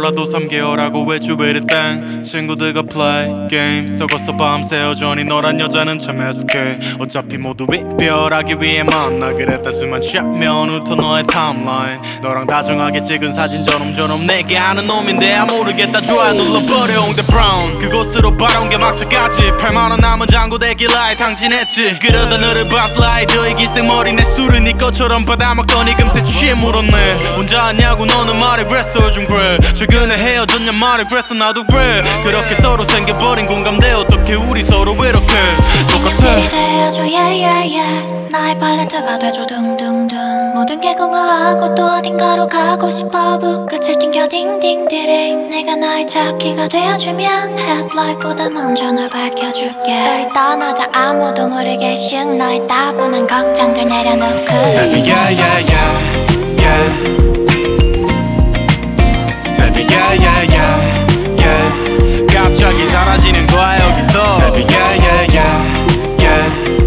몰라도 3개월하고 외주베리 땡 친구들과 play game 썩어서 밤새 여전히 너란 여자는 참 애석해 어차피 모두 이별하기 위해 만나 그랬다 수만 샷면 훑어 너의 타임라인 너랑 다정하게 찍은 사진 저놈 내게 아는 놈인데 모르겠다 좋아 눌러버려 홍대 브라운 그곳으로 바라온 게 막차까지 8만원 남은 장고 대길라에 당진했지 그러다 너를 봤을 라이더 이 기생머리 내 술을 네 것처럼 받아먹더니 금세 취해 물었네 혼자 왔냐고 너는 말해 그랬어 요즘 그래 최근에 헤어졌냐 말해 그랬어 나도 그래 그렇게 서로 생겨버린 공감대 어떻게 우리 서로 이렇게 똑같아 돼줘 yeah yeah yeah 나의 팔레트가 돼줘 둥둥둥 모든 게 공허하고 또 어딘가로 가고 싶어 붓끝을 튕겨 딩딩디링 내가 나의 차키가 되어주면 헤드라이트보다 먼저 널 밝혀줄게 우리 떠나자 아무도 모르게 씩 너의 따분한 걱정들 내려놓고 Baby yeah yeah yeah yeah Baby yeah yeah yeah yeah 갑자기 사라지는 거야 여기서 Baby yeah yeah yeah yeah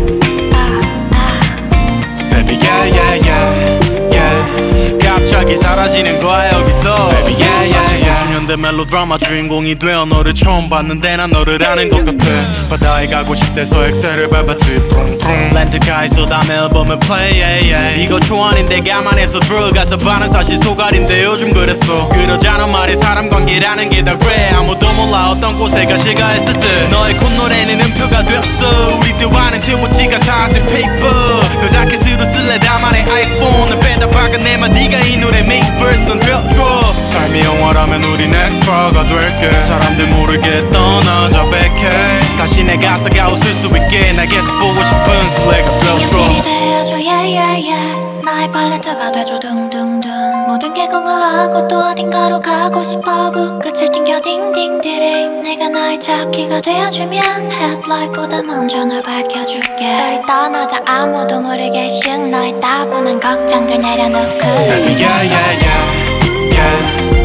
Baby yeah yeah yeah yeah 갑자기 사라지는 거야 여기서 Baby yeah yeah yeah 90년대 멜로드라마 주인공이 되어 너를 처음 봤는데 난 너를 아는 것 같아 바다에 가고 싶대서 엑셀을 밟았지 렌트카에서 남의 앨범을 play yeah, yeah. 이거 초안인데 가만해서 들어가서 반은 사실 소갈인데 요즘 그랬어 그러자는 말에 사람 관계라는 게 다 그래 아무도 몰라 어떤 곳에 가시가 했을 때 너의 콧노래는 음표가 되었어 우리 대화는 채워지가 사진 페이퍼 너 자켓으로 쓸래 나만의 아이폰 너 빼다 박은 내 말 네가 이 노래 main verse는 되어줘 삶이 영화라면 우리 next pro가 될게 사람들 모르게 떠나자 vacate 다시 내 가사가 웃을 수 있게 날 계속 보고 싶은 슬래가 되어줘 연필이 되어줘 yeah yeah yeah 나의 팔레트가 돼줘 둥둥둥 모든 게 공허하고 또 어딘가로 가고 싶어 붓끝을 튕겨 딩딩디링 내가 나의 차키가 되어주면 헤드라이트보다 먼저 널 밝혀줄게 우리 떠나자 아무도 모르게 씩 너의 따분한 걱정들 내려놓고 Baby yeah yeah yeah yeah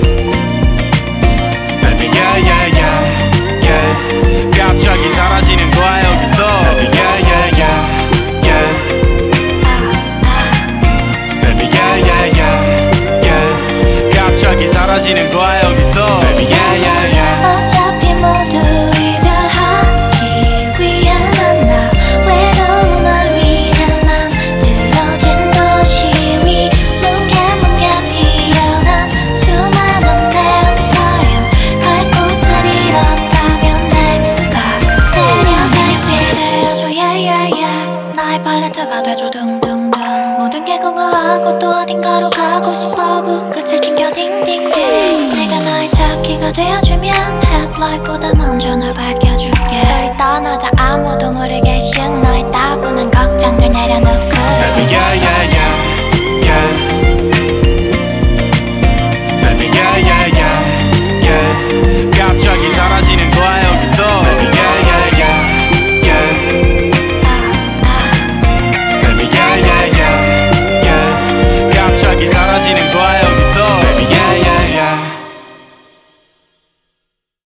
Baby yeah yeah yeah yeah 갑자기 사라지는 거야 여기서 Baby yeah yeah yeah yeah Baby yeah yeah yeah yeah 갑자기 사라지는 거야 여기서 Baby yeah yeah yeah 어차피 모두 이별하기 위해 만나 외로움을 위해 만들어진 도시 위 뭉게뭉게 피어난 수많은 내용사연 갈 곳을 잃었다면 내가 데려서 연필이 되어줘 yeah yeah yeah 나의 팔레트가 돼줘 둥둥둥 모든 게 공허하고 또 어딘가로 가고 싶어 붓끝을 튕겨 딩딩디링 내가 나의 차키가 되어주면 헤드라이트보다 먼저 널 밝혀줄게 우리 떠나자 아무도 모르게